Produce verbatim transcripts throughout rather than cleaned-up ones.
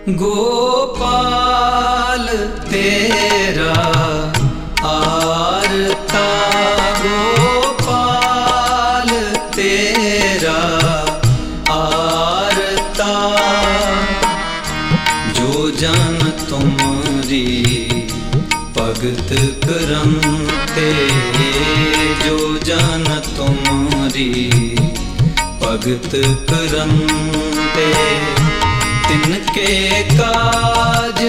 गोपाल तेरा आरता, गोपाल तेरा आरता। जो जन तुमरी भगत करते, जो जन तुमरी भगत करते, तिनके काज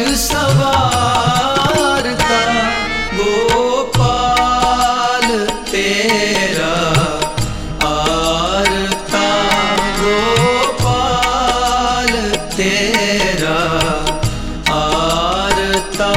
सवारता। गोपाल तेरा आरता, गोपाल तेरा आरता।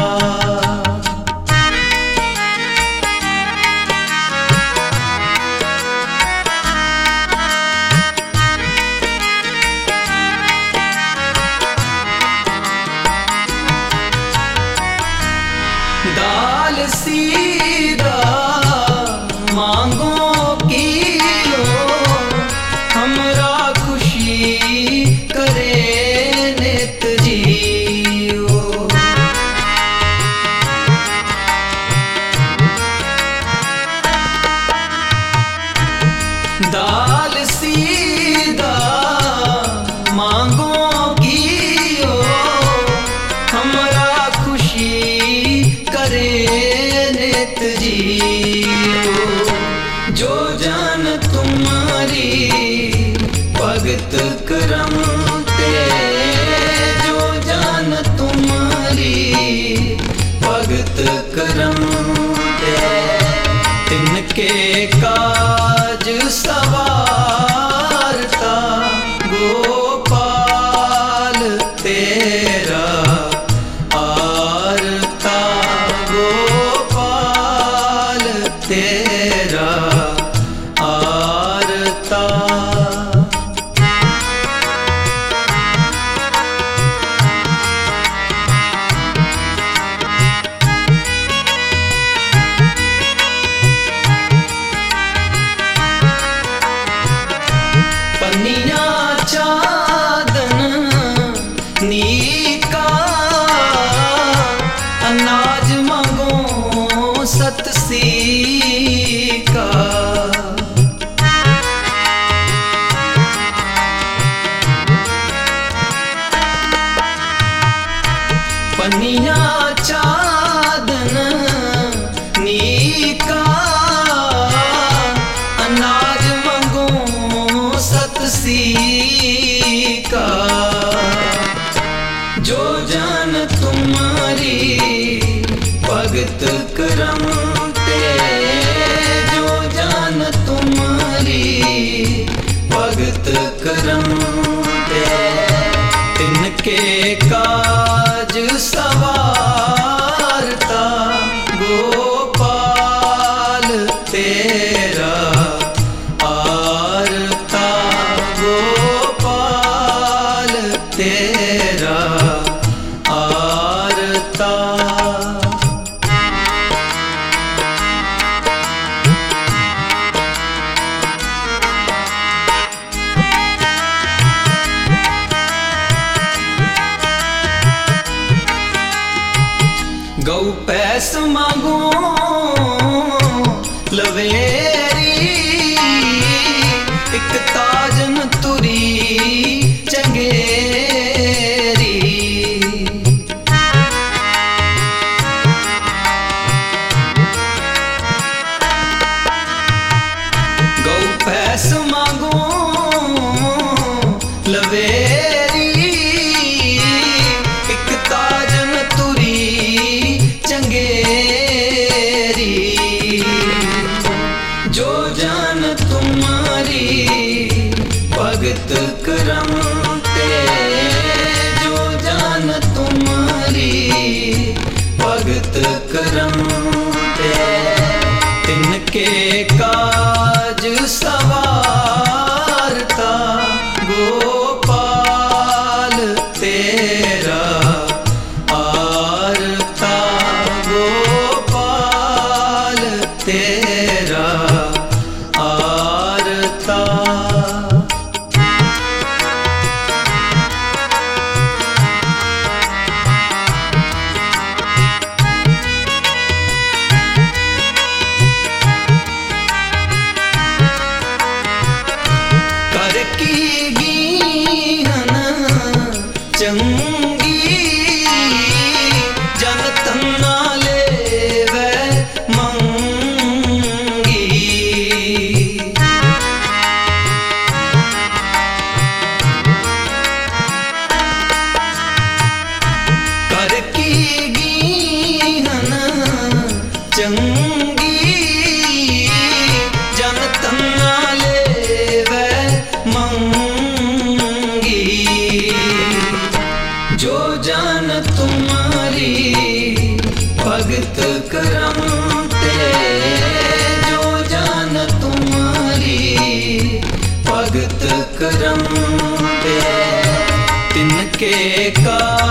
दाल सीधा मांगो कियो, हमरा खुशी करे नित जियो। दाल सीधा मांगो कियो, हमरा खुशी करे नित जियो। जो जन तुम्हारी भगत करते, जो जन तुम्हारी भगत करते, तिनके काज सवारता। गोपाल तेरा आरता, गोपाल तेरा आरता। पनिया चादन नीका, अनाज मांगो सतसी का। पनिया चादन नीका, अनाज मांगो सतसी का। जो जन तुम्हारी भगत करते, जो जन तुम्हारी भगत करते, तिनके काज सवारता। गोपाल तेरा आरता, गोपाल तेरा आरता। गौ पैस मांगो लवेरी, एक ताजन तुरी चंगेरी। गौ पैस मांगो लवेरी, एक ताजन तुरी चंगेरी। जो जन तुम्हारी भगत करते, जो जन तुम्हारी भगत करते, तिनके काज सवारता। गोपाल तेरा आरता, गोपाल तेरा आरता। करम ते, जो जान तुम्हारी भगत करम ते, तिनके का